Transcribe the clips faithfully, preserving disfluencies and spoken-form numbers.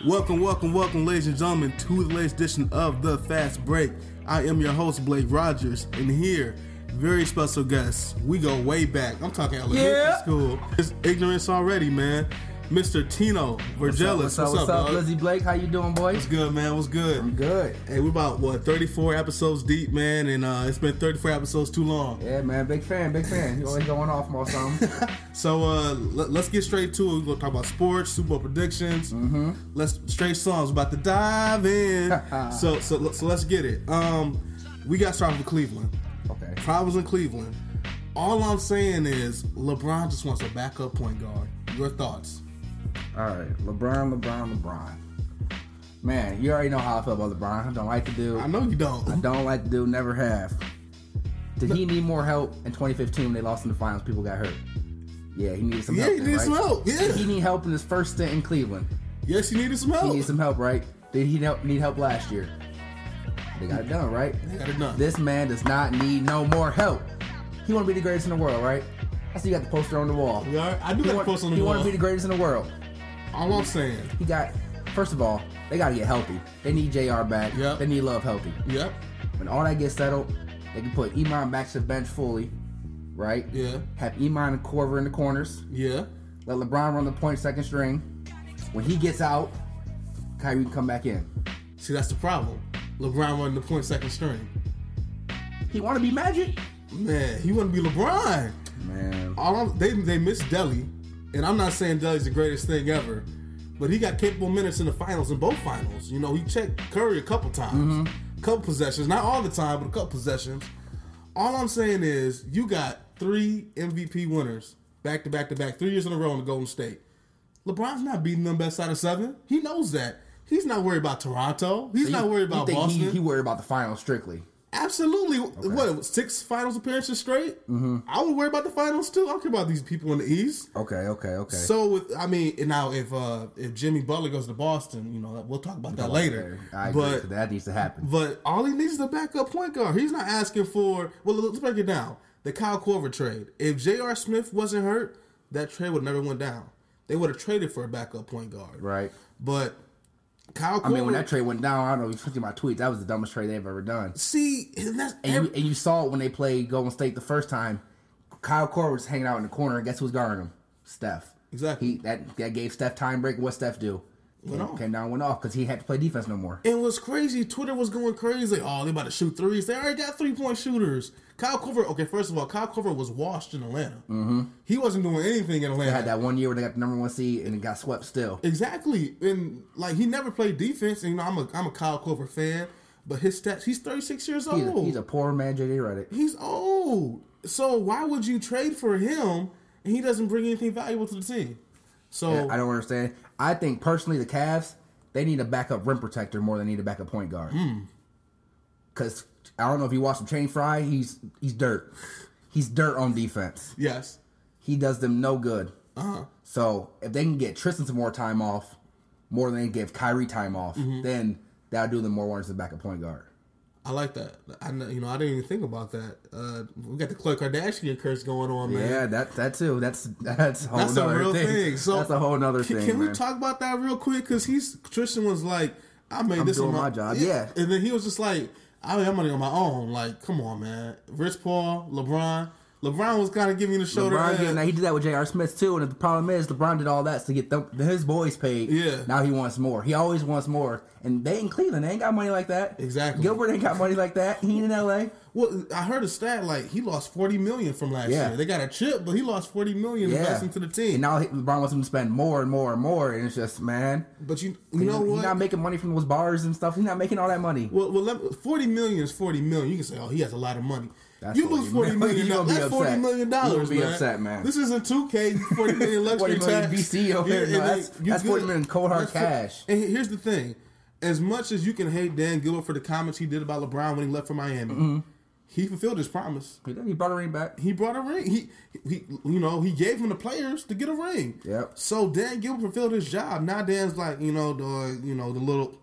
Welcome, welcome, welcome, ladies and gentlemen, to the latest edition of The Fast Break. I am your host, Blake Rogers, and here, very special guest. We go way back. I'm talking elementary yeah. school. It's ignorance already, man. Mister Tino Vergelis. What's up, what's up, what's up, Lizzie Blake? How you doing, boy? What's good, man? What's good? I'm good. Hey, we're about, what, thirty-four episodes deep, man, and uh, it's been thirty-four episodes too long. Yeah, man, big fan, big fan. You always going off more something. So uh, let, let's get straight to it. We're going to talk about sports, Super Bowl predictions. Mm-hmm. Let's straight songs. We're about to dive in. so, so, so let's get it. Um, we got started with Cleveland. Okay. Problems in Cleveland. All I'm saying is LeBron just wants a backup point guard. Your thoughts? All right, LeBron, LeBron, LeBron. Man, you already know how I feel about LeBron. I don't like the dude. I know you don't. I don't like the dude. Never have. Did he need more help in twenty fifteen when they lost in the finals? People got hurt. Yeah, he needed some yeah, help. he then, needed right? some help. Yeah. Did he need help in his first stint in Cleveland? Yes, he needed some help. He needed some help, right? Did he help, need help last year? They got it done, right? They got it done. This man does not need no more help. He want to be the greatest in the world, right? I see you got the poster on the wall. Yeah, I do He got want, the poster on the he wall. want to be the greatest in the world. All I'm saying. He got, first of all, they got to get healthy. They need J R back. Yep. They need Love healthy. Yep. When all that gets settled, they can put Iman back to the bench fully, right? Yeah. Have Iman and Korver in the corners. Yeah. Let LeBron run the point second string. When he gets out, Kyrie can come back in. See, that's the problem. LeBron running the point second string. He want to be Magic? Man, he want to be LeBron. Man. All I'm, they they miss Delly, and I'm not saying Delly's the greatest thing ever, but he got capable minutes in the finals, in both finals. You know, he checked Curry a couple times, Mm-hmm. couple possessions, not all the time, but a couple possessions. All I'm saying is, you got three M V P winners back to back to back, three years in a row in the Golden State. LeBron's not beating them best out of seven. He knows that. He's not worried about Toronto. He's So not you, worried you about think Boston. He, he worried about the finals strictly. Absolutely. What, six finals appearances straight? Mm-hmm. I would worry about the finals too. I don't care about these people in the East. Okay, okay, okay. So, with, I mean, now if uh, if Jimmy Butler goes to Boston, you know, we'll talk about that later. I agree. But That needs to happen. but all he needs is a backup point guard. He's not asking for. Well, let's break it down. The Kyle Korver trade. If J R. Smith wasn't hurt, that trade would never went down. They would have traded for a backup point guard. Right. But Kyle Korver. I mean, when that trade went down, I don't know, you see my tweets, that was the dumbest trade they've ever done. See, and that's And, every, you, and you saw it when they played Golden State the first time. Kyle Korver was hanging out in the corner, and guess who's guarding him? Steph. Exactly. He that that gave Steph time break. What Steph do? Went Came, off. came down, went off because he had to play defense no more. And what's crazy, Twitter was going crazy. Oh, they about to shoot threes. They already got three-point shooters. Kyle Korver, okay, first of all, Kyle Korver was washed in Atlanta. Mm-hmm. He wasn't doing anything in Atlanta. They had that one year where they got the number one seed and it got swept still. Exactly. And, like, he never played defense. And, you know, I'm a, I'm a Kyle Korver fan. But his stats, he's thirty-six years old. He's a, he's a poor man, J J Redick. He's old. So why would you trade for him and he doesn't bring anything valuable to the team? So Yeah, I don't understand. I think, personally, the Cavs, they need a backup rim protector more than they need a backup point guard. Because I don't know if you watch him Channing Frye, he's he's dirt. He's dirt on defense. yes. He does them no good. Uh-huh. So if they can get Tristan some more time off, more than they give Kyrie time off, Mm-hmm. then that'll do them more wonders than backup point guard. I like that. I know, you know, I didn't even think about that. Uh, we got the Khloe Kardashian curse going on, man. Yeah, that that too. That's that's a whole That's a nother real thing. thing. So that's a whole nother can, thing. Can we man. talk about that real quick? Because he's Tristan was like, I made I'm this doing on my, my job. Yeah. And then he was just like, I made money on my own. Like, come on, man. Rich Paul, LeBron. LeBron was kind of giving the shoulder. LeBron, LeBron yeah, now he did that with J R. Smith too, and the problem is LeBron did all that to get them, his boys paid. Yeah. Now he wants more. He always wants more, and they in Cleveland, they ain't got money like that. Exactly. Gilbert ain't got money like that. He in L A. Well, I heard a stat like he lost forty million from last Yeah. year. They got a chip, but he lost forty million Yeah. investing to the team. And now he- LeBron wants him to spend more and more and more, and it's just man. but you, you know he's, what? He's not making money from those bars and stuff. He's not making all that money. Well, well, let, forty million is forty million. You can say, "Oh, he has a lot of money." That's you lose forty forty million. million. You That's gonna be forty upset. million You dollars, gonna be man. upset, man. This isn't two K. Forty million luxury forty million tax. B C over here. and No, then that's- you that's good. forty million cold hard That's for- cash. And here's the thing: as much as you can hate Dan Gilbert for the comments he did about LeBron when he left for Miami, Mm-hmm. he fulfilled his promise. He did. He brought a ring back. He brought a ring. He, he, you know, he gave him the players to get a ring. Yep. So Dan Gilbert fulfilled his job. Now Dan's like, you know, the, you know, the little.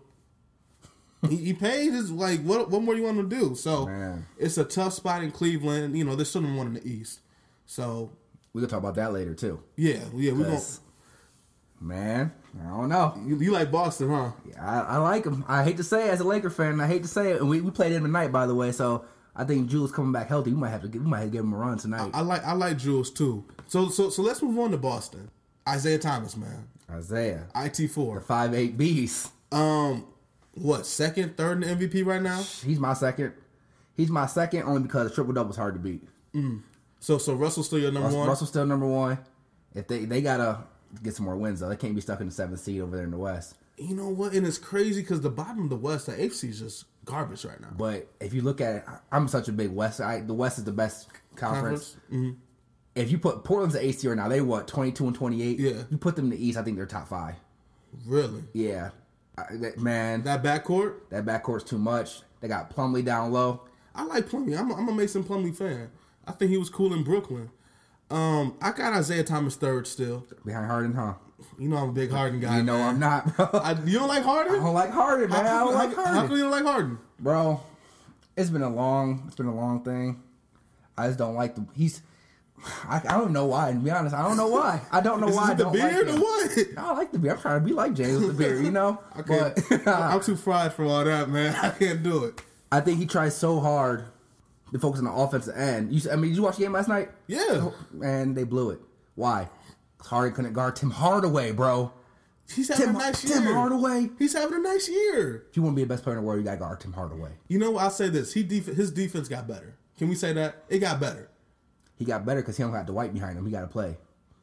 he, he paid his like. What, what more do you want him to do? So Man. it's a tough spot in Cleveland. You know, there's still one in the East. So We can talk about that later too. yeah, yeah, we're gonna. 'Cause Man, I don't know. You, you like Boston, huh? Yeah, I, I like him. I hate to say it as a Laker fan. I hate to say it. And we, we played him tonight, by the way. So I think Jules coming back healthy. We might have to give, we might have to give him a run tonight. I, I like I like Jules too. So so so let's move on to Boston. Isaiah Thomas, man. Isaiah, I T four, the five eight beast. Um, what second, third in the M V P right now? He's my second. He's my second only because triple double was hard to beat. Mm. So so Russell's still your number Russell, one. Russell's still number one. If they they gotta get some more wins though, they can't be stuck in the seventh seed over there in the West. You know what? And it's crazy because the bottom of the West, the A F C is just garbage right now. But if you look at it, I'm such a big West. I, the West is the best conference. conference? Mm-hmm. If you put Portland's the A C right now, they what twenty-two and twenty-eight. Yeah. You put them in the East, I think they're top five. Really? Yeah. I, that, man, that backcourt. That backcourt's too much. They got Plumlee down low. I like Plumlee. I'm a, I'm a Mason Plumlee fan. I think he was cool in Brooklyn. Um, I got Isaiah Thomas third still. Behind Harden, huh? You know I'm a big Harden guy. You know man. I'm not, bro. I, you don't like Harden? I don't like Harden, man. How, I don't how, like Harden. How come you don't like Harden? Bro, it's been a long, it's been a long thing. I just don't like the. He's. I, I don't know why. To be honest, I don't know why. I don't know Is why. it I the don't beard like or what? No, I like the beard. I'm trying to be like James with the beard, you know. Okay. But I'm too fried for all that, man. I can't do it. I think he tries so hard to focus on the offensive end. You, I mean, did you watch the game last night? Yeah. And they blew it. Why? Harden couldn't guard Tim Hardaway, bro. He's having Tim, a nice year. Tim Hardaway. He's having a nice year. If you want to be the best player in the world, you got to guard Tim Hardaway. You know what? I'll say this. He def- His defense got better. Can we say that? It got better. He got better because he don't got Dwight behind him. He got to play.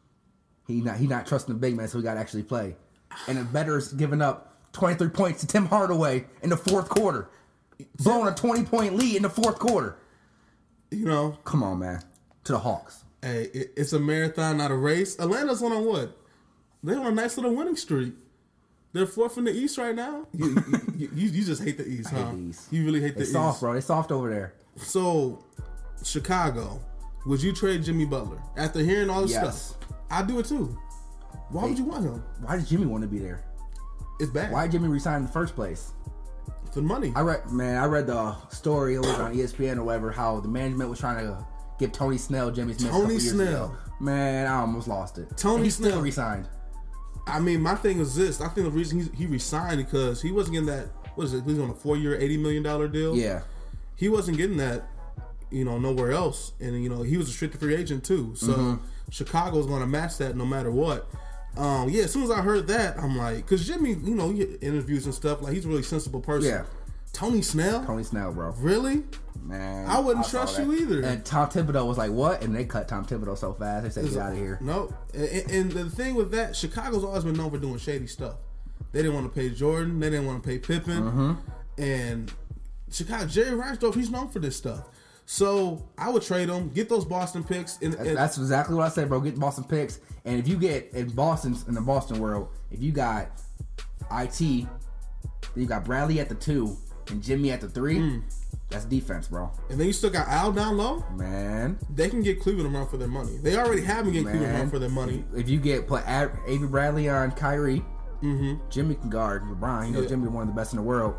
He not he not trusting the big man, so he got to actually play. And the better is giving up twenty-three points to Tim Hardaway in the fourth quarter. Blowing a twenty-point lead in the fourth quarter. You know. Come on, man. To the Hawks. Hey, it, it's a marathon, not a race. Atlanta's on a what? They're on a nice little winning streak. They're fourth in the East right now. You, you, you, you just hate the East, I huh? hate the East. You really hate They the soft, East. bro. They soft over there. So, Chicago, would you trade Jimmy Butler? After hearing all this Yes. stuff, I'd do it too. Why Hey, would you want him? Why did Jimmy want to be there? It's bad. Why did Jimmy resign in the first place? For the money. I read, man, I read the story. It was on E S P N or whatever. How the management was trying to give Tony Snell Jimmy's minutes. Tony a couple years Snell. ago. Man, I almost lost it. Tony and he Snell. still resigned. I mean, my thing is this. I think the reason he, he resigned because he wasn't getting that. What is it? He's on a four-year, eighty million dollar deal. Yeah, he wasn't getting that. You know, nowhere else, and you know he was a restricted free agent too. So Mm-hmm. Chicago's going to match that no matter what. Um, yeah, as soon as I heard that, I'm like, because Jimmy, you know, he get interviews and stuff. Like he's a really sensible person. Yeah. Tony Snell. Tony Snell, bro. Really? Man, I wouldn't saw trust that. you either. And Tom Thibodeau was like, "What?" And they cut Tom Thibodeau so fast. They said, "Get out of here." No, and, and the thing with that, Chicago's always been known for doing shady stuff. They didn't want to pay Jordan. They didn't want to pay Pippen. Mm-hmm. And Chicago, Jerry Reinsdorf, he's known for this stuff. So I would trade him, get those Boston picks. And, and That's exactly what I said, bro. Get Boston picks, and if you get in Boston's in the Boston world, if you got I T, then you got Bradley at the two and Jimmy at the three. Mm. That's defense, bro. And then you still got Al down low. Man, they can get Cleveland a run for their money. They already have been getting Man. Cleveland a run for their money. If you get put Avery Bradley on Kyrie, mm-hmm. Jimmy can guard LeBron. You know, yeah. Jimmy one of the best in the world.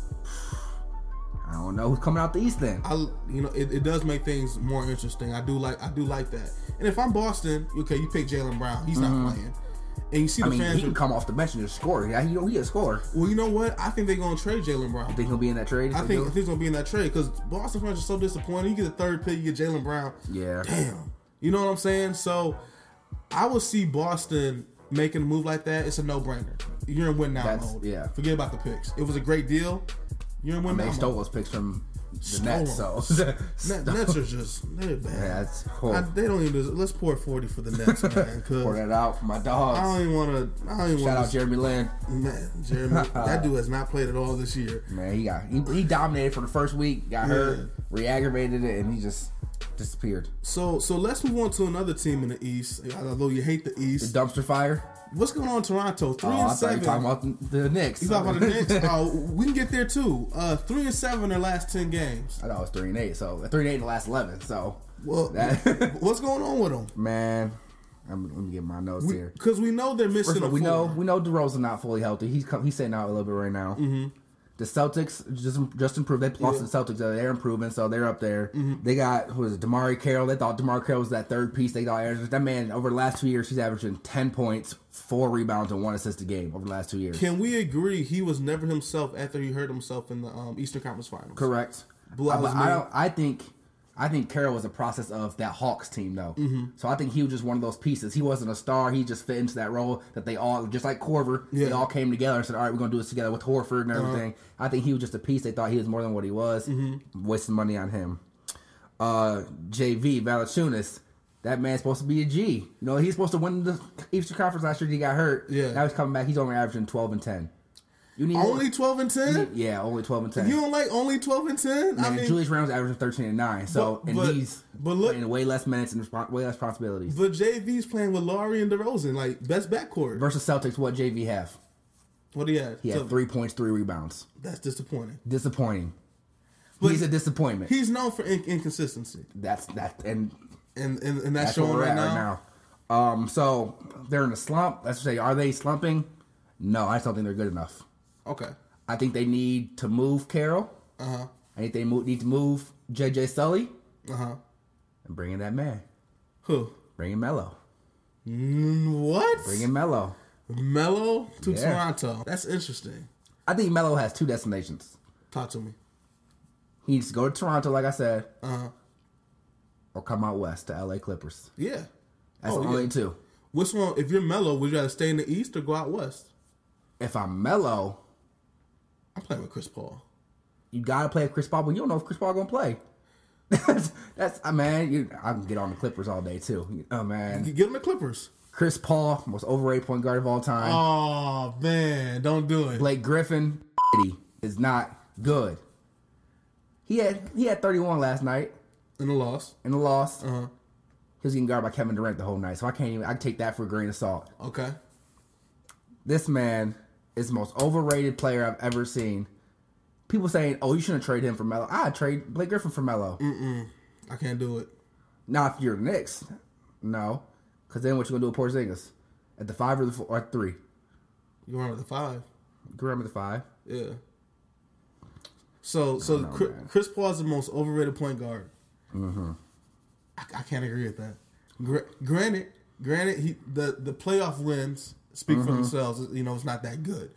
I don't know who's coming out the East then. I, you know, it, it does make things more interesting. I do like, I do like that. And if I'm Boston, okay, you pick Jaylen Brown. He's mm-hmm. not playing. And you see the I mean, fans. he can are, come off the bench and just score. Yeah, he, he a score. Well, you know what? I think they're gonna trade Jaylen Brown. You think he'll be in that trade? I think, I think he's gonna be in that trade because Boston fans are so disappointed. You get a third pick, you get Jaylen Brown. Yeah. Damn. You know what I'm saying? So I would see Boston making a move like that. It's a no-brainer. You're in win now That's, mode. Yeah. Forget about the picks. It was a great deal. You're in win I mean, now they stole mode. those picks from the Stole Nets, so Net, Nets are just they're bad. Yeah, that's cool. I, they don't even. Let's pour forty for the Nets, man. Pour that out for my dogs. I don't even want to. I don't even Shout wanna, out Jeremy Lin. Man, Jeremy, that dude has not played at all this year. Man, he got he, he dominated for the first week, got Yeah. hurt, re-aggravated it, and he just disappeared. So, so let's move on to another team in the East. Although you hate the The East, dumpster fire. what's going on in Toronto? Three Oh, and I thought you seven. were talking about the, the Knicks. You talking about the Knicks? Oh, we can get there too. Uh, three and seven in their last ten games. I thought it was three and eight, so three and eight in the last eleven. So, Well, that, what's going on with them? man, I'm, let me get my notes We, here. Because we know they're missing. First of all, a we know four. we know DeRozan not fully healthy. He's come, he's sitting out a little bit right now. Mm-hmm. The Celtics just just improved. They lost Yeah. to the Celtics. So they're improving, so they're up there. Mm-hmm. They got who was it, Damari Carroll. They thought Damari Carroll was that third piece. They thought that man over the last two years he's averaging ten points, four rebounds, and one assist a game over the last two years. Can we agree he was never himself after he hurt himself in the um, Eastern Conference Finals? Correct. Blew out Uh, his but I knee. don't. I think. I think Carroll was a process of that Hawks team, though. Mm-hmm. So I think he was just one of those pieces. He wasn't a star. He just fit into that role that they all, just like Korver, Yeah. they all came together and said, all right, we're going to do this together with Horford and everything. Uh-huh. I think he was just a piece. They thought he was more than what he was. Mm-hmm. Wasting money on him. Uh, J V, Valanciunas, that man's supposed to be a G. You know, he's supposed to win the Eastern Conference last year. He got hurt. Yeah. Now he's coming back. He's only averaging twelve and ten. You need Only more. twelve and You ten? need- yeah, only twelve and ten. You don't like only twelve and ten? I Man, mean, Julius Randle's averaging thirteen and nine. So But- and but- he's but look- playing way less minutes and respons- way less responsibilities. but J V's playing with Laurie and DeRozan, like best backcourt. Versus Celtics, what J V have? What do you have? He had So, three points, three rebounds. That's disappointing. Disappointing. But He's a disappointment. He's known for in- inconsistency, That's that, and and and, and that's, that's where showing we're right at now. right now. Um, so they're in a slump. Let's say, are they slumping? No, I just don't think they're good enough. Okay. I think they need to move Carroll. Uh huh. I think they mo- need to move J J Sully Uh huh. and bring in that man. Who? Bring in Melo. Mm, what? Bring in Melo. Melo to Yeah. Toronto. That's interesting. I think Melo has two destinations. Talk to me. He needs to go to Toronto, like I said, Uh huh. or come out west to L A Clippers. Yeah. That's Oh, the only yeah. two. Which one? If you're Melo, would you rather stay in the East or go out West? If I'm Melo, I'm playing with Chris Paul. you gotta play with Chris Paul, but you don't know if Chris Paul gonna play. that's that's I man, you, I can get on the Clippers all day too. Oh man, Get him the Clippers. Chris Paul, most overrated point guard of all time. Oh man, don't do it. Blake Griffin is not good. He had he had thirty-one last night In the loss. in the loss. Uh huh. He was getting guarded by Kevin Durant the whole night, so I can't even. I can take that for a grain of salt. Okay. This man is the most overrated player I've ever seen. People saying, "Oh, you shouldn't trade him for Melo." I'd trade Blake Griffin for Melo. Mm-mm. I can't do it. Now, if you're the Knicks, no, because then what you gonna do with Porzingis at the five or the four, or three? You run with the five. You can remember the five. Yeah. So, so know, Chris, man. Chris Paul is the most overrated point guard. Mm-hmm. I, I can't agree with that. Gra- granted, granted, he the the playoff wins speak Mm-hmm. for themselves. You know, it's not that good,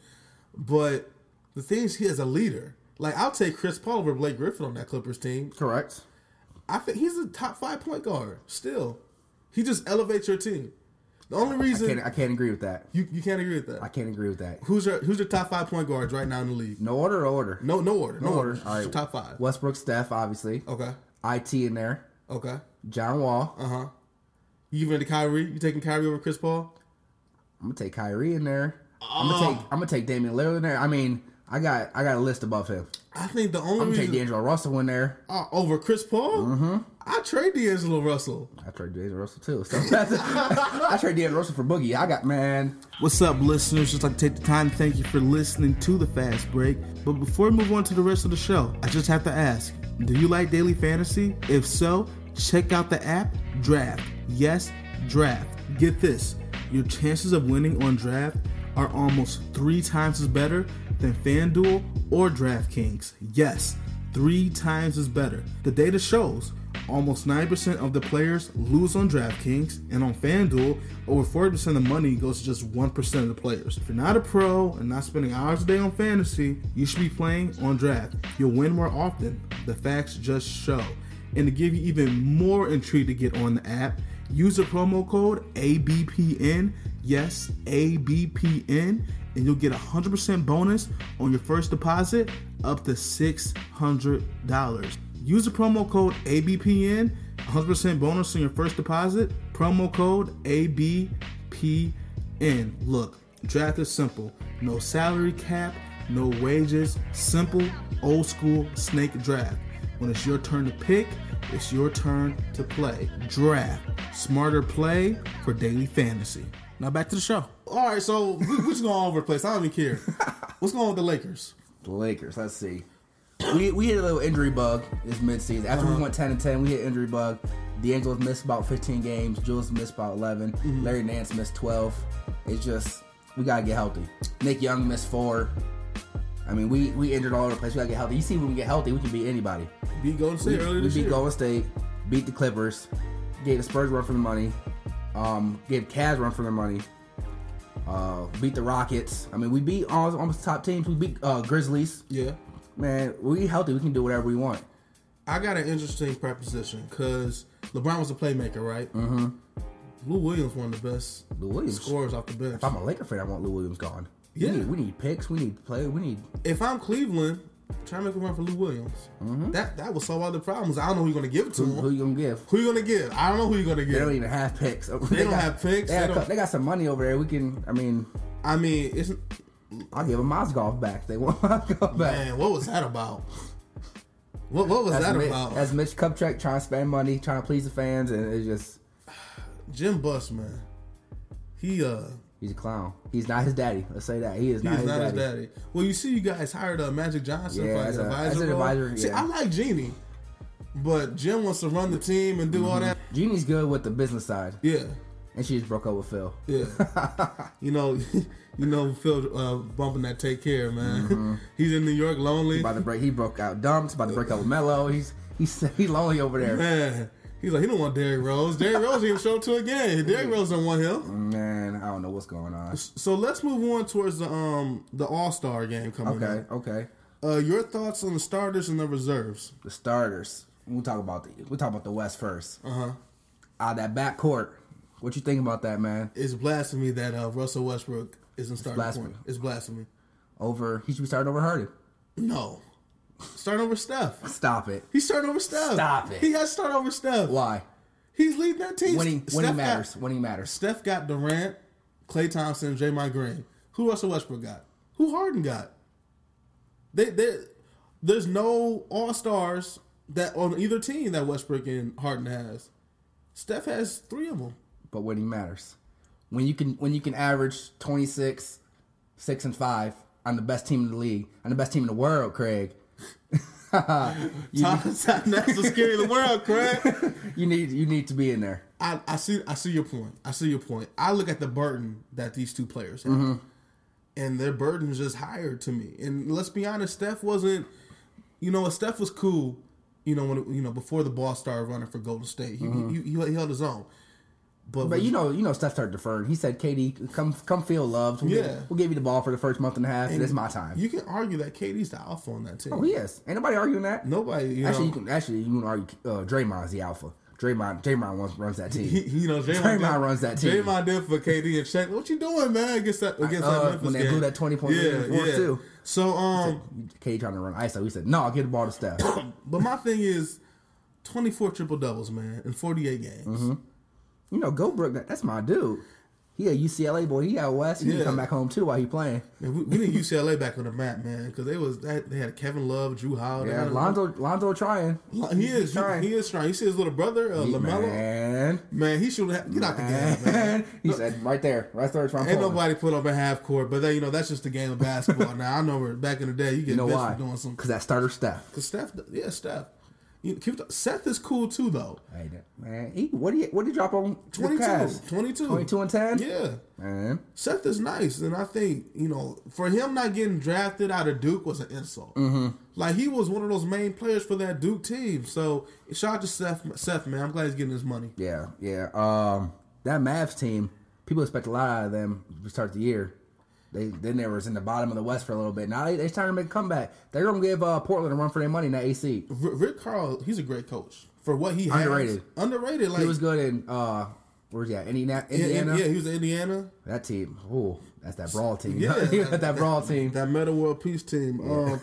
but the thing is, he is a leader. Like, I'll take Chris Paul over Blake Griffin on that Clippers team. Correct. I think he's a top five point guard. Still, he just elevates your team. The only reason I can't, I can't agree with that. you you can't agree with that. I can't agree with that. Who's your who's your top five point guards right now in the league? No order or order? No, no order. No, No order. order. All right. Top five. Westbrook, Steph, obviously. Okay. I T in there. Okay. John Wall. Uh huh. You giving it to Kyrie? You taking Kyrie over Chris Paul? I'm gonna take Kyrie in there. I'm gonna take I'm gonna take Damian Lillard in there. I mean, I got I got a list above him. I think the only I'm gonna reason take D'Angelo Russell in there. uh, over Chris Paul. Mm-hmm. I trade D'Angelo Russell. I trade D'Angelo Russell too. So that's, I trade D'Angelo Russell for Boogie. I got man. What's up, listeners? Just like to take the time to thank you for listening to the Fast Break. But before we move on to the rest of the show, I just have to ask: do you like daily fantasy? If so, check out the app Draft. Yes, Draft. Get this: your chances of winning on Draft are almost three times as better than FanDuel or DraftKings. Yes, three times as better. The data shows almost ninety percent of the players lose on DraftKings, and on FanDuel, over forty percent of the money goes to just one percent of the players. If you're not a pro and not spending hours a day on fantasy, you should be playing on Draft. You'll win more often. The facts just show. And to give you even more intrigue to get on the app, use the promo code A B P N, yes, A B P N, and you'll get a one hundred percent bonus on your first deposit up to six hundred dollars. Use the promo code A B P N, one hundred percent bonus on your first deposit, promo code A B P N. Look, Draft is simple. No salary cap, no wages, simple, old school snake draft. When it's your turn to pick, it's your turn to play. Draft. Smarter play for daily fantasy. Now back to the show. All right, so we, we're just going all over the place. I don't even care. What's going on with the Lakers? The Lakers. Let's see. We we hit a little injury bug this midseason. After Uh-huh. we went ten and ten, we hit injury bug. D'Angelo's missed about fifteen games. Jules missed about eleven. Mm-hmm. Larry Nance missed twelve. It's just we gotta get healthy. Nick Young missed four. I mean, we, we injured all over the place. We gotta get healthy. You see, when we get healthy, we can beat anybody. Beat Golden State we, earlier we this beat year. Golden State, beat the Clippers, gave the Spurs run for the money, um, gave Cavs run for their money, uh, beat the Rockets. I mean, we beat almost, almost top teams. We beat uh, Grizzlies. Yeah. Man, we healthy. We can do whatever we want. I got an interesting proposition because LeBron was a playmaker, right? Mm-hmm. Lou Williams, one of the best Lou Williams scorers off the bench. If I'm a Laker fan, I want Lou Williams gone. Yeah. We need, we need picks. We need play. We need. If I'm Cleveland, try to make a run for Lou Williams. Mm-hmm. That that will solve all the problems. I don't know who you're going to give it to Who, him. who you gonna give? Who you going to give? I don't know who you're going to give. They don't even have picks. They, they don't got, have picks. They, They, got, don't, they got some money over there. We can. I mean, I mean, it's I'll give them Mozgov back. They want Mozgov back. man. What was that about? What what was That's that Mitch, about? That's Mitch Kupchak trying to spend money, trying to please the fans, and it's just Jim Buss, man. He uh. he's a clown. He's not his daddy. Let's say that he is He not, is his, not daddy. his daddy. Well, you see, you guys hired uh, Magic Johnson Yeah, for like as an a- advisor. as an role. advisor, See, yeah. I like Jeannie, but Jim wants to run the team and do Mm-hmm. all that. Jeannie's good with the business side, Yeah, and she just broke up with Phil. yeah. you know, you know, Phil uh, bumping that "Take Care," man. Mm-hmm. He's in New York, lonely. About to break, he broke out dumps. About to break up with Melo. He's he's he's lonely over there. Man, he's like, he don't want Derrick Rose. Derrick Rose didn't show up to a game. Derrick Rose don't want him. Man, I don't know what's going on. So let's move on towards the um the All Star game coming Okay, up. okay. Uh, your thoughts on the starters and the reserves? The starters. We'll talk about the we'll talk about the West first. Uh huh. Out of that backcourt. What you think about that, man? It's blasphemy that uh, Russell Westbrook isn't starting blasphemy. point. It's blasphemy. Over he should be starting over Harden. No. Start over Steph. Stop it. He's starting over Steph. Stop it. He has to start over Steph. Why? He's leading that team. When he Steph when he got- matters. When he matters. Steph got Durant, Klay Thompson, Draymond Green. Who Russell Westbrook got? Who Harden got? They, they, there's no all-stars that on either team that Westbrook and Harden has. Steph has three of them. But when he matters. When you can when you can average twenty-six, six and five on the best team in the league, on the best team in the world, Craig. you, That's the scary of the world, Craig. you need you need to be in there. I, I see I see your point. I see your point. I look at the burden that these two players have. Mm-hmm. And their burden is just higher to me. And let's be honest, Steph wasn't you know, Steph was cool, you know, when you know, before the ball started running for Golden State. He Mm-hmm. he, he, he held his own. But, But when- you know, you know, Steph started deferring. He said, "K D, come, come, feel loved. We'll, Yeah. give, we'll give you the ball for the first month and a half. And it's my time." You can argue that K D's the alpha on that team. Oh, he is. Ain't nobody arguing that. Nobody, you Actually, know, you can actually you can argue uh, Draymond's the alpha. Draymond, Draymond runs, runs that team. he, you know, Draymond, Draymond did, runs that team. Draymond did for K D and check. What you doing, man? Against that against Uh, that Memphis when they game. blew that twenty point lead in the fourth, too. So um, K D trying to run I S O. He said, "No, I'll give the ball to Steph." but my thing is, twenty-four triple doubles, man, in forty-eight games. Mm-hmm. You know, Goldberg, that, that's my dude. He a U C L A boy. He out west. He Yeah. can come back home too while he playing. Man, we, we need U C L A back on the map, man, because they was they had Kevin Love, Drew Howard. Yeah, Lonzo, Lonzo trying. He is trying. he, he is trying. You see his little brother, uh, LaMelo. Man, Man, he should have get out the game, man. man. He said right there, right there. Trying Ain't nobody put up a half court, but they, you know that's just the game of basketball. Now I know where back in the day you get You know bitched why? for doing some. Because that starter Steph. Cause Steph, yeah, Steph. You, keep the, Seth is cool too, though. Hey, man, he, what do you what do you drop on the twenty-two, Cavs? twenty-two, twenty-two and ten. Yeah, Man, Seth is nice, and I think you know for him not getting drafted out of Duke was an insult. Mm-hmm. Like he was one of those main players for that Duke team. So shout out to Seth, Seth, man. I'm glad he's getting his money. yeah, yeah. Um, that Mavs team, people expect a lot out of them to start the year. They then they was in the bottom of the West for a little bit. Now they, they're trying to make a comeback. They're gonna give uh, Portland a run for their money in that A C. R- Rick Carl, he's a great coach for what he has. Underrated. Underrated. Like He was good in uh, where's he at? Indiana. in- in- Indiana. yeah, he was in Indiana. That team. Oh, that's that brawl team. Yeah, that, that brawl team. That Meta World Peace team. Um,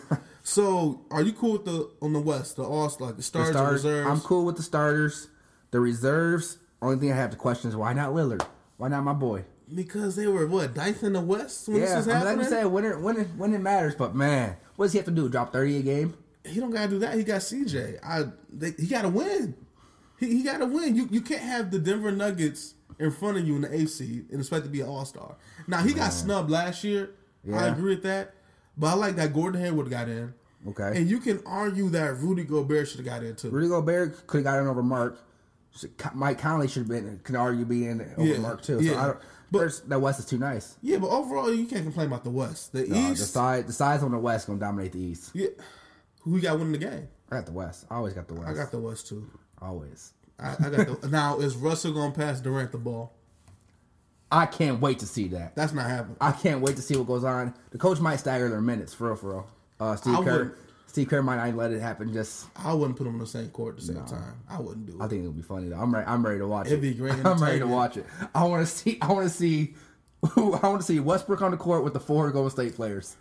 so, are you cool with the on the West, the all like the The stars and starters, reserves? I'm cool with the starters. The reserves. Only thing I have to question is why not Lillard? Why not my boy? Because they were what ninth in the West when Yeah, this was I mean, like happening. you said, when it, when it when it matters. But man, what does he have to do? Drop thirty a game? He don't gotta do that. He got C J. I they, he gotta win. He, he gotta win. You you can't have the Denver Nuggets in front of you in the A C and expect to be an All Star. Now he got snubbed last year. I Yeah. agree with that. But I like that Gordon Hayward got in. Okay. And you can argue that Rudy Gobert should have got in too. Rudy Gobert could have got in over Mark. Mike Conley should have been. Could argue be in over Yeah, Mark too. So yeah. I don't, But First, that West is too nice. yeah, but overall, you can't complain about the West. The No, the East, side, the sides on the West gonna dominate the East. yeah. Who you got winning the game? I got the West. I always got the West. I got the West too. Always. I, I got the. Now is Russell gonna pass Durant the ball? I can't wait to see that. That's not happening. I can't wait to see what goes on. The coach might stagger their minutes, for real, for real. Uh, Steve I Kerr. wouldn't- Steve Kerr might not let it happen. Just, I wouldn't put them on the same court at the same time. I wouldn't do it. I think it'll be funny though. I'm ready. I'm ready to watch It'd it. be great I'm ready to entertainment. watch it. I want to see. I want to see. I want to see Westbrook on the court with the four Golden State players.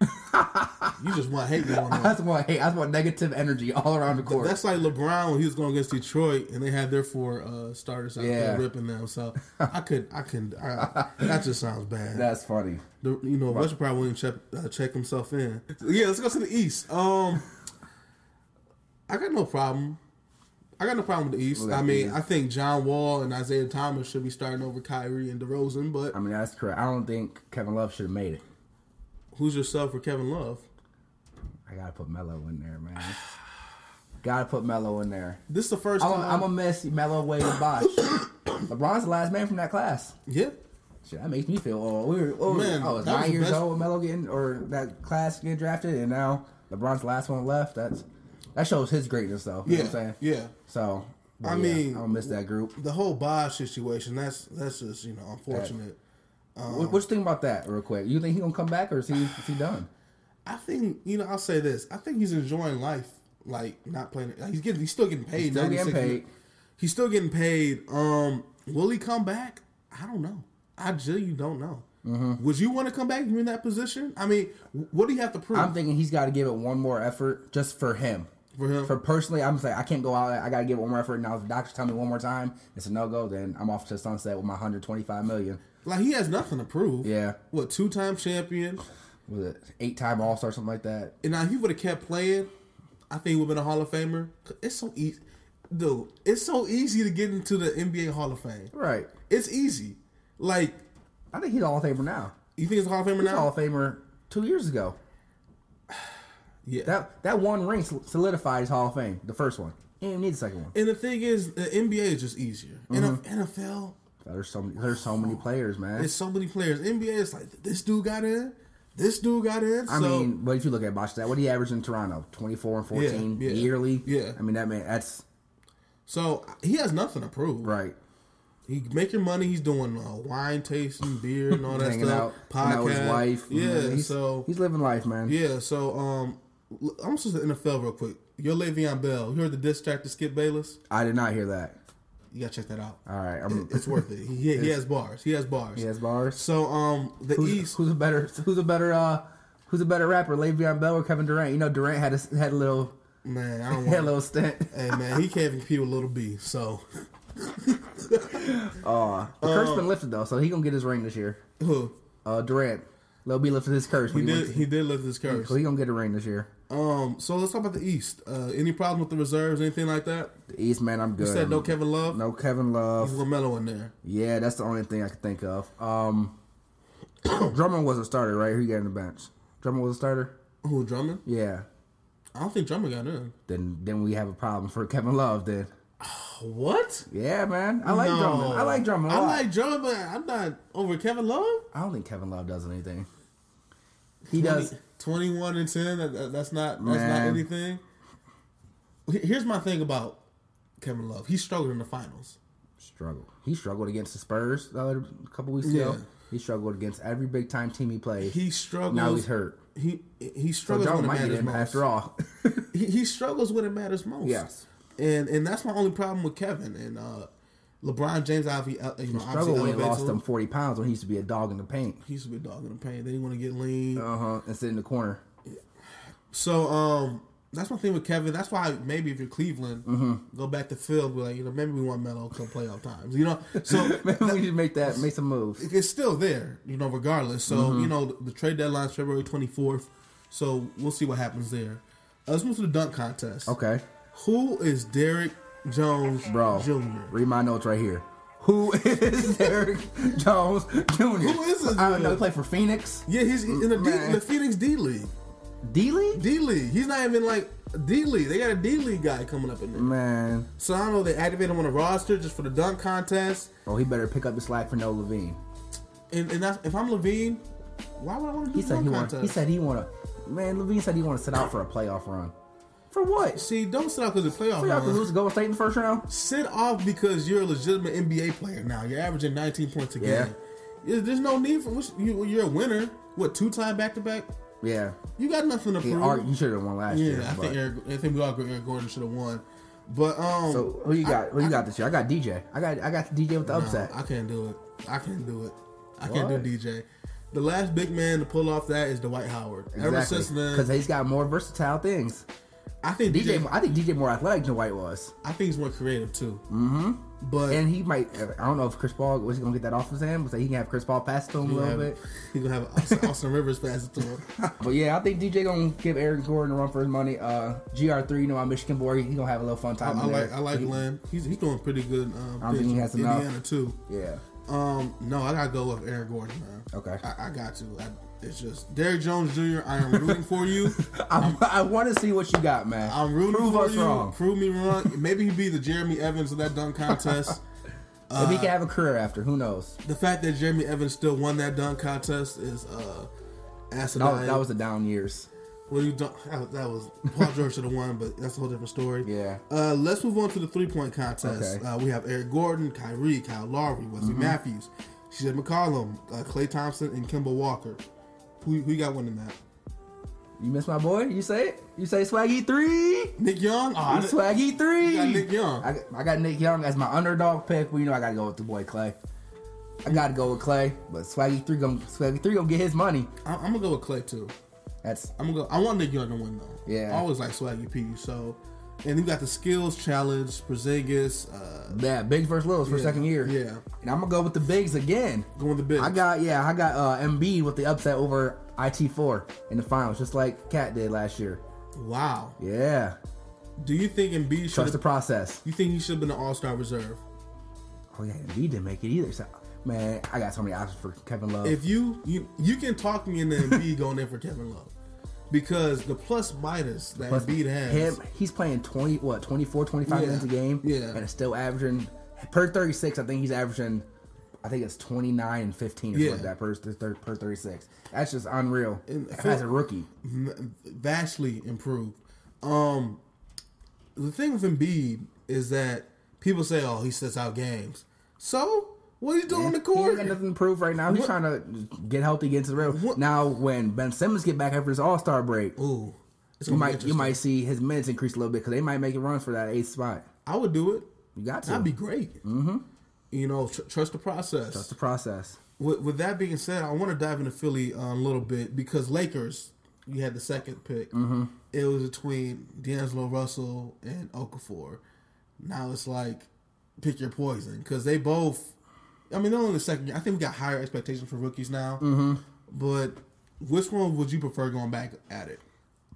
You just want hate going on. I just want hate. I just want negative energy all around the court. That's like LeBron when he was going against Detroit, and they had their four uh, starters out Yeah. there ripping them. So I could, I can. I, that just sounds bad. That's funny. The, you know, Westbrook probably wouldn't check, uh, check himself in. Yeah, let's go to the East. Um, I got no problem. I got no problem with the East. Well, I that mean, is- I think John Wall and Isaiah Thomas should be starting over Kyrie and DeRozan. But I mean, that's correct. I don't think Kevin Love should have made it. who's your sub for Kevin Love? I gotta put Melo in there, man. Gotta put Melo in there. This is the first I'm time. a, I'm a miss Melo, Wade, and Bosh. LeBron's the last man from that class. yeah. Shit, that makes me feel old. We were, oh, Man, I was that was nine the years best- old with Melo getting, or that class getting drafted, and now LeBron's the last one left. That's that shows his greatness, though. You Yeah. know what I'm saying? Yeah. So, but I yeah, mean, I don't miss that group. The whole Bosh situation, that's that's just, you know, unfortunate. what, what you think about that, real quick? You think he gonna come back, or is he is he done? I think, you know, I'll say this. I think he's enjoying life, like not playing. He's getting, he's still getting paid. He's still getting ninety-six paid. He's still getting paid. Um, will he come back? I don't know. I genuinely don't know. Mm-hmm. Would you want to come back if you're in that position? I mean, what do you have to prove I'm thinking he's got to give it one more effort, just for him. for him? For personally, I'm saying I can't go out. I got to give it one more effort. Now, if the doctors tell me one more time it's a no go, then I'm off to the sunset with my one hundred twenty-five million. Like, he has nothing to prove. Yeah, What, two time champion? was it eight time All Star, something like that? And now, if he would have kept playing, I think he would have been a Hall of Famer. It's so easy. Dude, it's so easy to get into the N B A Hall of Fame. Right. It's easy. Like, I think he's a Hall of Famer now. you think he's a Hall of Famer He's a now? Hall of Famer two years ago. Yeah. That that one ring solidified his Hall of Fame, the first one. You didn't need the second one. And the thing is, the N B A is just easier. Mm-hmm. N F L, There's so many, there's so many players, man. there's so many players. N B A is like, this dude got in, this dude got in. I so, mean, but if you look at Bosh, that what he averaged in Toronto, twenty-four and fourteen Yeah, yeah, yearly. yeah. I mean, that man, that's so he has nothing to prove. right. He making money. He's doing uh, wine tasting, beer, and all that Hanging stuff. out, hanging out with his Podcast. wife. Yeah. he's, so he's living life, man. yeah. So um, I'm just to the N F L real quick. Yo, Le'Veon Bell. You heard the diss track to Skip Bayless? I did not hear that. You gotta check that out. All right, I'm, It's worth it. He, he has bars. He has bars. he has bars. So um, the Who's, East. who's a better? Who's a better? Uh, who's a better rapper, Le'Veon Bell or Kevin Durant? You know, Durant had a, had a little Man, I don't had a want. little stint. Hey man, he can't even compete with Little B. So Uh, the curse been lifted though, so he gonna get his ring this year. who? Uh, Durant, Lil B lifted his curse. He when did. went- He did lift his curse. so he gonna get a ring this year. Um. So let's talk about the East. Uh, any problem with the reserves? Anything like that? The East, man, I'm good. You said no I'm- Kevin Love. No Kevin Love. He's LaMelo in there. Yeah, that's the only thing I can think of. Um, Drummond was a starter, right? Who you got in the bench? Drummond was a starter. Who, Drummond? Yeah. I don't think Drummond got in. Then then we have a problem for Kevin Love. Then What? yeah, man, I like No. Drummond. I like Drummond. a I lot. like Drummond, but I'm not over Kevin Love. I don't think Kevin Love does anything. He does. twenty-one and ten. That, that- that's not. That's not Man. anything. He- Here's my thing about Kevin Love. He struggled in the finals. Struggle. He struggled against the Spurs the other couple weeks Yeah. ago. He struggled against every big time team he played. He struggles. now he's hurt. He he So struggles Drummond when it might get matters in most. after all. He, he struggles when it matters most. Yes. and and that's my only problem with Kevin and uh, LeBron James. Obviously, uh, you know, He obviously struggled when he elevates lost him. them forty pounds when he used to be a dog in the paint. He used to be a dog in the paint. Then he want to get lean. Uh huh. And sit in the corner. So um, that's my thing with Kevin. That's why maybe if you're Cleveland, Mm-hmm. go back to Phil. Be like, you know, maybe we want Melo come playoff times. You know, so Maybe we should make that, make some moves. it's still there. You know, regardless. So Mm-hmm. you know, the, the trade deadline is February twenty-fourth. So we'll see what happens there. Uh, let's move to the dunk contest. Okay, Who is Derrick Jones bro. Junior? Read my notes right here. Who is Derrick Jones Junior? Who is this I don't man? know. He played for Phoenix. Yeah, he's in the, D, Man. the Phoenix D League. D League. D League. He's not even like D League. They got a D League guy coming up in there. Man, So I don't know. They activate him on the roster just for the dunk contest. oh, he better pick up the slack for No Levine. And, and that's, if I'm Levine, why would I want to do He said one he want. contest? He said he want to. Man, Levine said he want to sit out for a playoff run. For what? See, don't sit out because the playoff For y'all to run. lose to Golden State in the first round? Sit off because you're a legitimate N B A player now. You're averaging nineteen points a Yeah. game. Yeah, there's no need for you. You're a winner. What, two time back to back? Yeah. You got nothing to He, prove. Art, you should have won last yeah, year. I but- think Eric, I think we all agree Eric Gordon should have won. But um, So who you got? Who you I, got this year? I got D J. I got I got the D J with the no, upset. I can't do it. I can't do it. I can't What? do D J. The last big man to pull off that is Dwight Howard. Ever since then, because he's got more versatile things. I think D J, D J. I think D J more athletic than White was, I think he's more creative too. Mm-hmm. But and he might. I don't know if Chris Paul was he gonna get that off his hand. So he can have Chris Paul pass to him a little have, bit. he's gonna have Austin, Austin Rivers pass it to him. But yeah, I think D J gonna give Eric Gordon a run for his money. Uh, G R three, you know, my Michigan boy, he gonna have a little fun I, time. I in there. like I like He- Glenn. He's he's doing pretty good. Um, I don't think he has Indiana enough. too. Yeah. Um, no, I gotta go with Aaron Gordon, man. Okay. I, I got to. I, it's just Derrick Jones Junior I am rooting for you. I, I want to see what you got, man. I'm rooting Prove for us you. wrong. Prove me wrong. Maybe he'd be the Jeremy Evans of that dunk contest. If he can have a career after, who knows? The fact that Jeremy Evans still won that dunk contest is uh, That asinine. was, that was the down years. What you done? That, that was Paul George should have won, but that's a whole different story. Yeah. Uh, let's move on to the three point contest. Okay. Uh, we have Eric Gordon, Kyrie, Kyle Lowry, Wesley Mm-hmm. Matthews, C J McCollum, uh, Klay Thompson, and Kemba Walker. Who who you got winning that? You miss my boy? You say it? You say Swaggy three? Nick Young. Oh, I, Swaggy three. you got Nick Young. I, I got Nick Young as my underdog pick, but you know I gotta go with the boy Clay. I gotta go with Clay, but Swaggy three gonna Swaggy three gonna get his money. I, I'm gonna go with Klay too. That's I'm gonna go. I want Nick Young to win though. Yeah. I always like Swaggy P. So, and you got the skills challenge, Porzingis. Uh, yeah, bigs versus littles for yeah, second year. Yeah, And I'm gonna go with the bigs again. going the big. I got yeah, I got uh, Embiid with the upset over I T four in the finals, just like Cat did last year. Wow. Yeah, Do you think Embiid should? trust the have process. You think he should have been an All Star reserve? Oh yeah, Embiid didn't make it either. So, man, I got so many options for Kevin Love. If you you you can talk me into Embiid going in for Kevin Love because the plus minus that Plus, Embiid has. him, he's playing twenty, what, twenty-four, twenty-five Yeah, minutes a game. yeah. And it's still averaging, per thirty-six, I think he's averaging, I think it's twenty-nine and fifteen or Yeah. something like that per, per, per thirty-six. That's just unreal. And As a rookie. vastly improved. Um, the thing with Embiid is that people say, "Oh, he sits out games." So what are you doing on the He court? ain't got nothing to prove right now. He's What- trying to get healthy, get into the real. What- Now, when Ben Simmons get back after his All Star break, Ooh, it's you gonna be might you interesting. might see his minutes increase a little bit because they might make it run for that eighth spot. I would do it. You got to. That'd be great. Mm-hmm. You know, tr- trust the process. That's the process. With, with that being said, I want to dive into Philly uh, a little bit because Lakers, you had the second pick. Mm-hmm. It was between D'Angelo Russell and Okafor. Now it's like, pick your poison because they both. I mean, they're only the second year. I think we got higher expectations for rookies now. Mm-hmm. But which one would you prefer going back at it?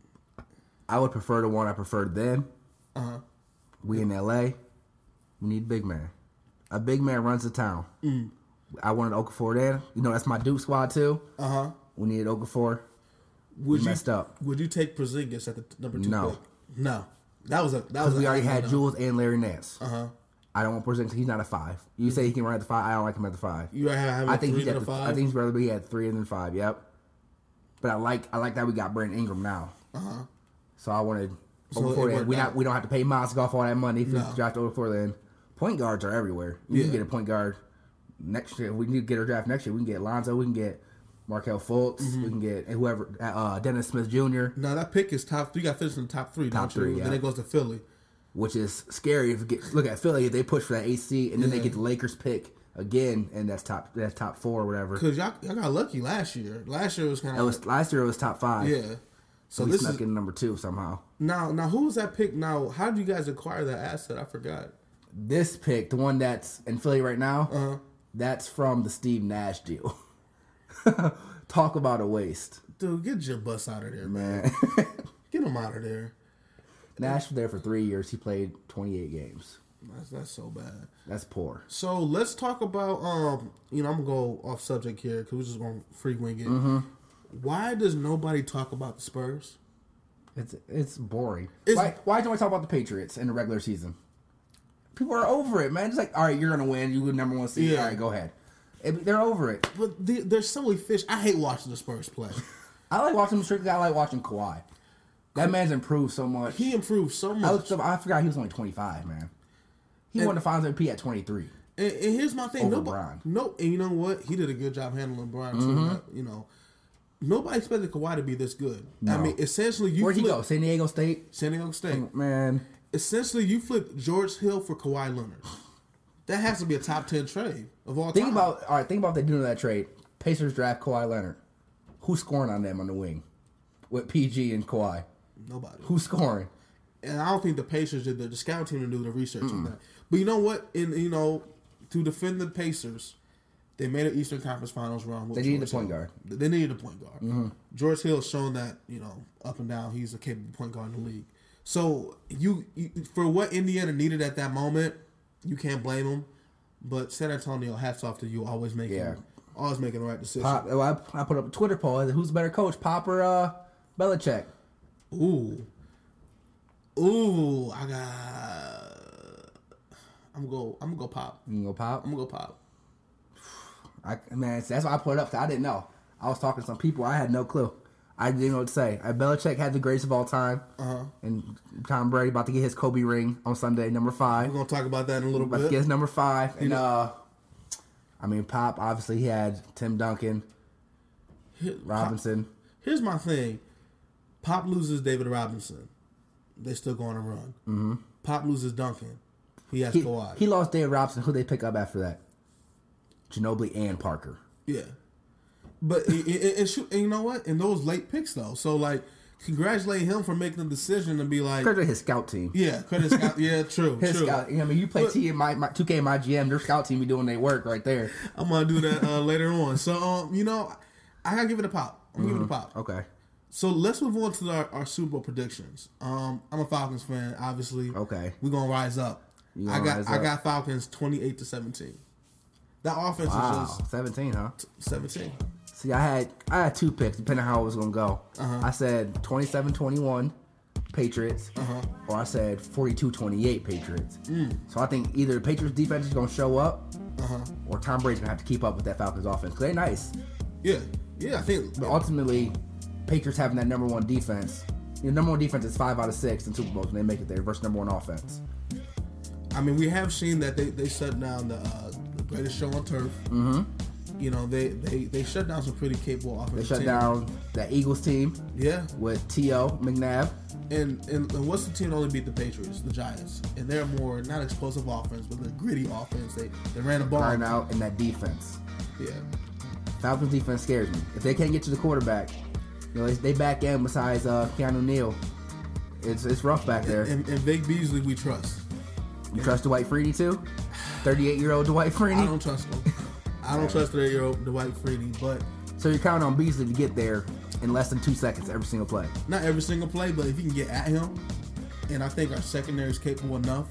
I would prefer the one I preferred then. Uh huh. We in L A. We need a big man. A big man runs the town. Mm. I wanted Okafor then. You know, that's my Duke squad too. Uh huh. We needed Okafor. Would We you messed up. Would you take Porzingis at the t- number two No. pick? No. That was a that was. Because a we already high had no. Jules and Larry Nance. Uh huh. I don't want Porzingis. He's not a five. You say he can run at the five. I don't like him at the five. You have him I at think three he's and at a the, five. I think he's rather be at three and then five. Yep. But I like I like that we got Brandon Ingram now. Uh huh. So I wanted So it Okafor. then. worked We out. not we don't have to pay Mozgov all that money if No. we draft Okafor. Then point guards are everywhere. You Yeah. can get a point guard next year. We need to get our draft next year. We can get Lonzo. We can get Markelle Fultz. Mm-hmm. We can get whoever. Uh, Dennis Smith Junior No, that pick is top three. You got finished in the top three, Top don't you? three, yeah. Then it goes to Philly. Which is scary. If you get look at Philly, if they push for that A C and then Yeah. they get the Lakers pick again, and that's top that's top four or whatever. Because y'all, y'all got lucky last year. Last year was kind It of was last year. It was top five. yeah. So So we this snuck is in number two somehow. now. Now who was that pick? Now how did you guys acquire that asset? I forgot. This pick, the one that's in Philly right now, Uh-huh. that's from the Steve Nash deal. Talk about a waste, Dude, get your bus out of there, man. man. Get him out of there. Nash was there for three years. He played twenty-eight games. That's, that's so bad. That's poor. So let's talk about um. You know, I'm gonna go off subject here because we're just gonna free wing it. Mm-hmm. Why does nobody talk about the Spurs? It's it's boring. It's- why why don't we talk about the Patriots in the regular season? People are over it, man. It's like, all right, you're gonna win. You were number one seed. Yeah. All right, go ahead. It, they're over it. But they, they're so efficient. I hate watching the Spurs play. I like watching them strictly. I like watching Kawhi. That man's improved so much. He improved so much. I, was, I forgot he was only twenty-five, man. He and, won the Finals M V P at twenty-three. And, and here's my thing. Over Nobody, Bron. No, and you know what? He did a good job handling Bron, too. Mm-hmm. That, you know, nobody expected Kawhi to be this good. No. I mean, essentially, you Where'd flip, he go? San Diego State? San Diego State. Oh, man. Essentially, you flip George Hill for Kawhi Leonard. That has to be a top ten trade of all think time. About, all right, think about what they do in that trade. Pacers draft Kawhi Leonard. Who's scoring on them on the wing? With P G and Kawhi. Nobody. Who's scoring? And I don't think the Pacers did the, the scout team to do the research mm. on that. But you know what? In you know, to defend the Pacers, they made an Eastern Conference Finals run. With they George needed a point Hill. guard. They needed a point guard. Mm-hmm. George Hill's shown that, you know, up and down, he's a capable point guard in the league. So you, you for what Indiana needed at that moment, you can't blame them. But San Antonio, hats off to you, always making yeah. always making the right decision. Pop, well, I, I put up a Twitter poll. Who's the better coach, Pop or uh, Belichick? Ooh. Ooh, I got. I'm gonna go. I'm gonna go Pop. You gonna go Pop? I'm gonna go Pop. I man, that's why I put it up. Cause I didn't know. I was talking to some people. I had no clue. I didn't know what to say. I, Belichick had the greatest of all time, uh-huh. and Tom Brady about to get his Kobe ring on Sunday, number five. We're gonna talk about that in a little about bit. To get his number five, and you know, uh, I mean, Pop obviously he had Tim Duncan, here, Robinson. Pop, here's my thing: Pop loses David Robinson, they still go on a run. Mm-hmm. Pop loses Duncan, he has he, Kawhi. He lost David Robinson. Who they pick up after that? Ginobili and Parker. Yeah. But and, and, shoot, and you know what? And those late picks though, so like, congratulate him for making the decision to be like credit his scout team. Yeah, credit his scout. Yeah, true, his true. Scout, I mean, you play but, T in my, my two K in my G M, their scout team be doing their work right there. I'm gonna do that uh, later on. So um, you know, I gotta give it a pop. I'm gonna mm-hmm. give it a pop. Okay. So let's move on to our, our Super Bowl predictions. Um, I'm a Falcons fan, obviously. Okay. We're gonna rise up. Gonna I got rise I up. got Falcons twenty-eight to seventeen. That offense wow. is just seventeen, huh? seventeen. See, I had I had two picks depending on how it was gonna go. Uh-huh. I said twenty-seven twenty-one Patriots, uh-huh. or I said forty-two twenty-eight Patriots. Mm. So I think either the Patriots defense is gonna show up, uh-huh. or Tom Brady's gonna have to keep up with that Falcons offense. Cause they're nice. Yeah, yeah. I think, but ultimately, Patriots having that number one defense. The number one defense is five out of six in Super Bowls, and they make it there versus number one offense. I mean, we have seen that they, they shut down the, uh, the greatest show on turf. Mm-hmm. You know, they, they, they shut down some pretty capable offensive They shut teams. down that Eagles team. Yeah. With T O McNabb. And, and and what's the team that only beat the Patriots? The Giants. And they're more, not explosive offense, but they're gritty offense. They they ran the ball. Right out in that defense. Yeah. Falcons defense scares me. If they can't get to the quarterback, you know, they back end besides uh, Keanu Neal. It's it's rough back there. And, and Vic Beasley, we trust. You and, trust Dwight Freeney too? thirty-eight-year-old Dwight Freeney? I don't trust him. I don't trust thirty-eight-year-old Dwight Freeney, but... So you're counting on Beasley to get there in less than two seconds every single play? Not every single play, but if you can get at him, and I think our secondary is capable enough.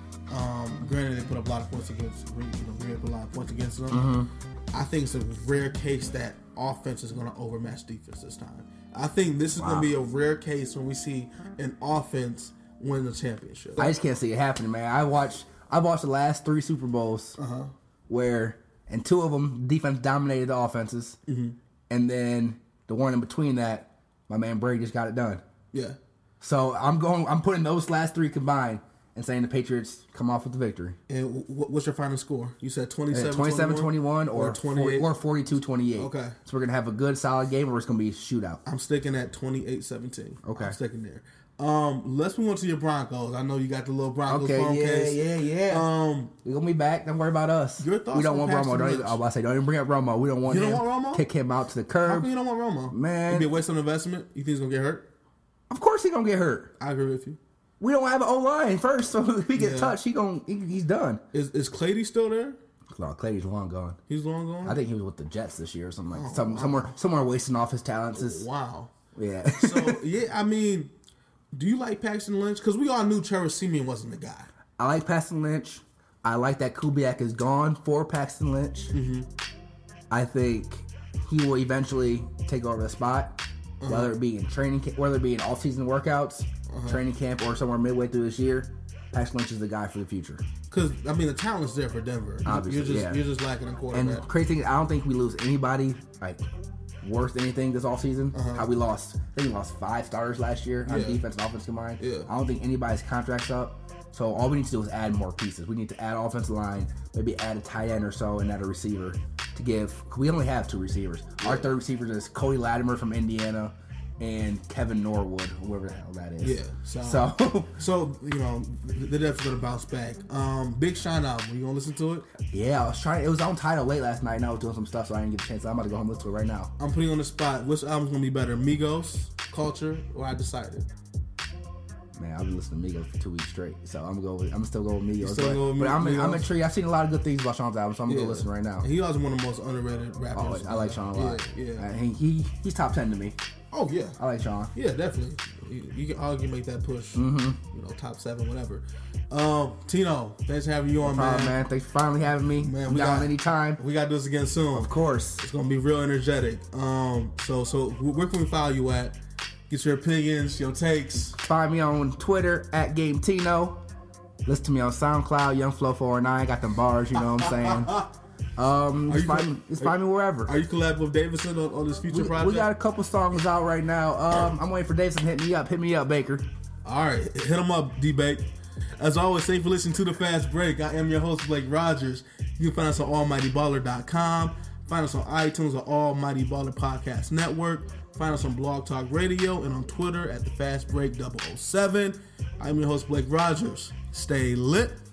Um, granted, they put up a lot of points against, you know, we put a lot of points against them. Mm-hmm. I think it's a rare case that offense is going to overmatch defense this time. I think this is wow. going to be a rare case when we see an offense win the championship. I just can't see it happening, man. I watched, I've watched the last three Super Bowls uh-huh. where, and two of them, defense dominated the offenses, mm-hmm. and then the one in between that, my man Brady just got it done. Yeah. So I'm going, I'm putting those last three combined and saying the Patriots come off with the victory. And what's your final score? You said twenty-seven twenty-seven twenty-one or, or forty-two twenty-eight. Okay. So we're going to have a good, solid game, or it's going to be a shootout. I'm sticking at twenty-eight seventeen. Okay. I'm sticking there. Um, let's move on to your Broncos. I know you got the little Broncos okay, phone yeah, case. yeah, yeah. Um, We're going to be back. Don't worry about us. Your thoughts We don't on want Paxton Romo. Don't Lynch? even, I was about to say, don't even bring up Romo. We don't want you him. You don't want Romo? Kick him out to the curb. How come you don't want Romo? Man. It'd be a waste of investment. You think he's going to get hurt? Of course he's going to get hurt. I agree with you. We don't have an O-line first, so if he gets Yeah. touched, he gonna, he, he's done. Is is Clady still there? No, Clady's long gone. He's long gone? I think he was with the Jets this year or something like Oh, that. Some, wow. Somewhere somewhere wasting off his talents. Is, Wow. Yeah. So, yeah, I mean, do you like Paxton Lynch? Because we all knew Trevor Siemian wasn't the guy. I like Paxton Lynch. I like that Kubiak is gone for Paxton Lynch. Mm-hmm. I think he will eventually take over the spot, uh-huh. whether it be in training, whether it be in off-season workouts, uh-huh. training camp, or somewhere midway through this year. Paxton Lynch is the guy for the future. Because I mean, the talent's there for Denver. Obviously, you're just yeah. you're just lacking a quarterback. And the crazy thing, I don't think we lose anybody like worth anything this offseason. Uh-huh. How we lost, I think we lost five starters last year on Yeah. defense and offense combined. Yeah. I don't think anybody's contract's up. So all we need to do is add more pieces. We need to add offensive line, maybe add a tight end or so, and add a receiver to give. We only have two receivers. Our third receiver is Cody Latimer from Indiana and Kevin Norwood, whoever the hell that is. Yeah. So, So, so you know, they're definitely gonna bounce back. Um, Big Sean album. You gonna listen to it? yeah, I was trying. It was on Tidal late last night, and I was doing some stuff, so I didn't get a chance. I'm about to go home and listen to it right now. I'm putting you on the spot. Which album's gonna be better, Migos, Culture, or I Decided? Man, I've been listening to Migos for two weeks straight, so I'm gonna go. With, I'm gonna still go with Migos. still But, go with but I'm, Migos? I'm intrigued. I've seen a lot of good things about Sean's album, so I'm gonna go listen right now. He also one of the most underrated rappers. Oh, I like Sean a lot. Yeah, yeah. Uh, he, he he's top ten to me. Oh yeah, I like Sean. yeah, definitely. You, you can argue make that push. Mm-hmm. You know, top seven, whatever. Um, Tino, thanks for having you on, No problem, man. man. Thanks for finally having me. Man, I'm we down got- anytime. We gotta do this again soon. Of course. It's gonna be real energetic. Um, so so where can we follow you at? Get your opinions, your takes. Find me on Twitter at GameTino. Listen to me on SoundCloud, YoungFlow four oh nine. Got them bars, you know what I'm saying? Um, Are just you find, co- me, just are find you- me wherever. Are you collab with Davidson on, on this future we, project? we got a couple songs out right now. Um, I'm waiting for Davidson to hit me up. Hit me up, Baker. All right, hit him up, D-Bake. As always, thank you for listening to The Fast Break. I am your host, Blake Rogers. You can find us on almighty baller dot com. Find us on iTunes or Almighty Baller Podcast Network. Find us on Blog Talk Radio and on Twitter at The Fast Break double oh seven. I'm your host, Blake Rogers. Stay lit.